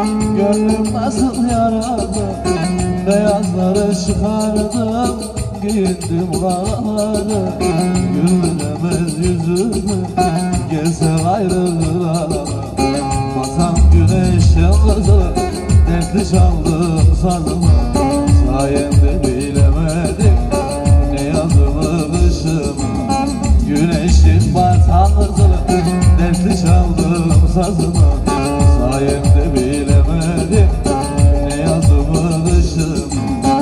Gönlüm nasıl yaradı, beyazları çıkardım, giyindim karaları. Gülemez yüzümü, gelse ayrılara. Batan güneşin kızı, dertli çaldım sazımı. Sayende bilemedim ne yazımı kışımı. Güneşin batan kızı, dertli çaldım sazımı. Sayende bilemedim ne yazımı kışımı.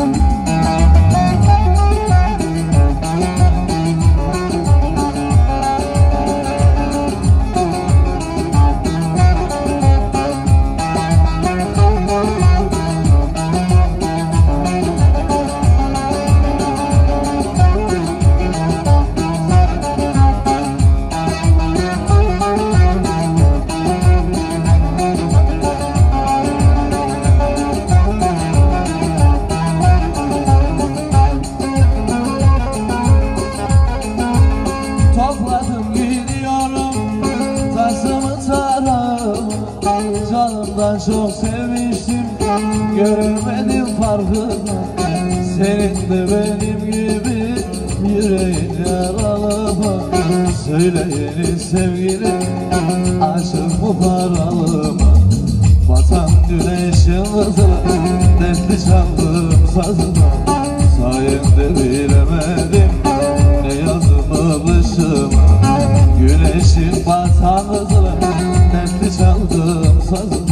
Canımdan çok sevmiştim, göremedim farkını. Senin de benim gibi yüreğin yaralı mı? Söyle yeni sevgilim, aşık mı paralı mı? Batan güneşin kızı, dertli çaldım sazını. Sayende bilemedim ne yazımı kışımı. Güneşin batan kızı, dertli çaldım sazını.